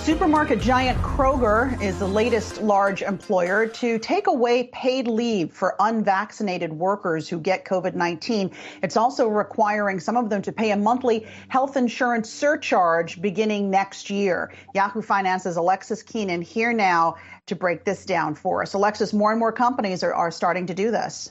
Supermarket giant Kroger is the latest large employer to take away paid leave for unvaccinated workers who get COVID-19. It's also requiring some of them to pay a monthly health insurance surcharge beginning next year. Yahoo Finance's Alexis Keenan here now to break this down for us. Alexis, more and more companies are starting to do this.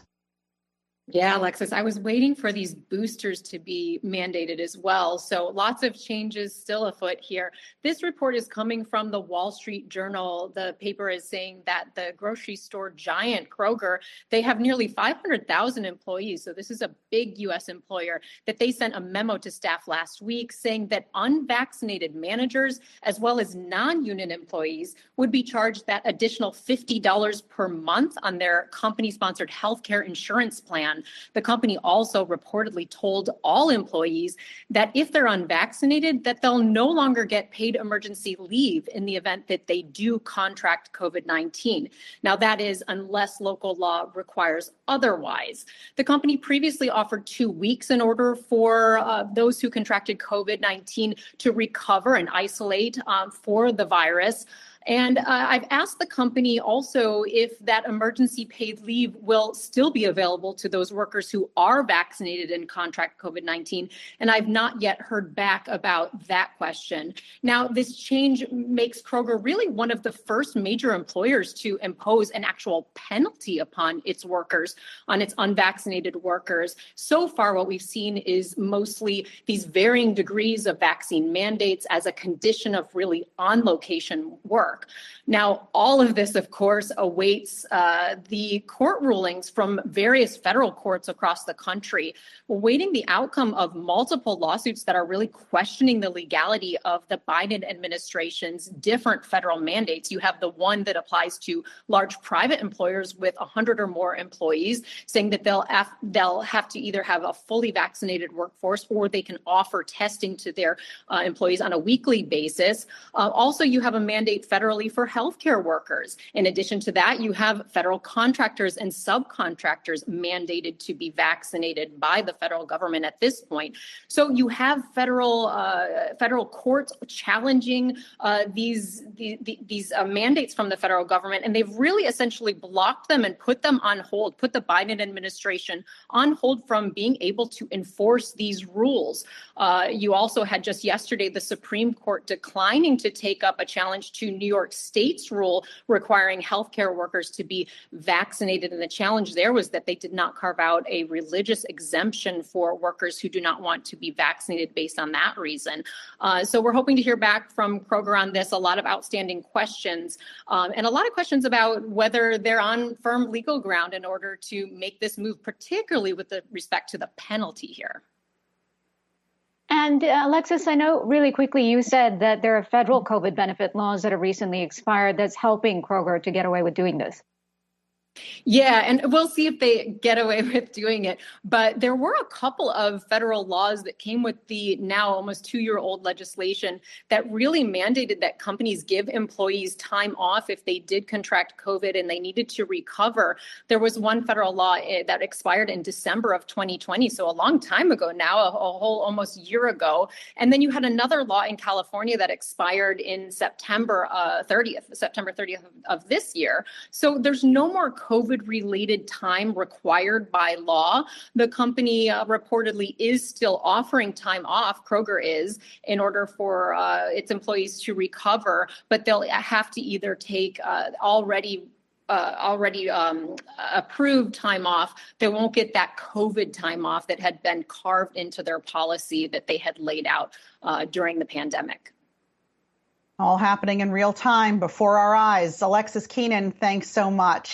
Yeah, Alexis, I was waiting for these boosters to be mandated as well. So lots of changes still afoot here. This report is coming from the Wall Street Journal. The paper is saying that the grocery store giant Kroger, they have nearly 500,000 employees. So this is a big U.S. employer that they sent a memo to staff last week saying that unvaccinated managers as well as non-union employees would be charged that additional $50 per month on their company-sponsored healthcare insurance plan. The company also reportedly told all employees that if they're unvaccinated, that they'll no longer get paid emergency leave in the event that they do contract COVID-19. Now, that is unless local law requires otherwise. The company previously offered 2 weeks in order for those who contracted COVID-19 to recover and isolate for the virus. And I've asked the company also if that emergency paid leave will still be available to those workers who are vaccinated and contract COVID-19. And I've not yet heard back about that question. Now, this change makes Kroger really one of the first major employers to impose an actual penalty upon its workers, on its unvaccinated workers. So far, what we've seen is mostly these varying degrees of vaccine mandates as a condition of really on-location work. Now, all of this, of course, awaits the court rulings from various federal courts across the country. We're waiting the outcome of multiple lawsuits that are really questioning the legality of the Biden administration's different federal mandates. You have the one that applies to large private employers with 100 or more employees, saying that they'll have to either have a fully vaccinated workforce or they can offer testing to their employees on a weekly basis. Also, you have a mandate federally for healthcare workers. In addition to that, you have federal contractors and subcontractors mandated to be vaccinated by the federal government at this point. So you have federal courts challenging these mandates from the federal government, and they've really essentially blocked them and put them on hold, put the Biden administration on hold from being able to enforce these rules. You also had just yesterday the Supreme Court declining to take up a challenge to New York State's rule requiring healthcare workers to be vaccinated. And the challenge there was that they did not carve out a religious exemption for workers who do not want to be vaccinated based on that reason. So we're hoping to hear back from Kroger on this. A lot of outstanding questions and a lot of questions about whether they're on firm legal ground in order to make this move, particularly with respect to the penalty here. And Alexis, I know really quickly you said that there are federal COVID benefit laws that have recently expired that's helping Kroger to get away with doing this. Yeah, and we'll see if they get away with doing it. But there were a couple of federal laws that came with the now almost 2-year-old legislation that really mandated that companies give employees time off if they did contract COVID and they needed to recover. There was one federal law that expired in December of 2020, so a long time ago now, a whole almost year ago. And then you had another law in California that expired in September 30th of this year. So there's no more COVID-related time required by law. The company reportedly is still offering time off, Kroger is, in order for its employees to recover, but they'll have to either take already approved time off. They won't get that COVID time off that had been carved into their policy that they had laid out during the pandemic. All happening in real time before our eyes. Alexis Keenan, thanks so much.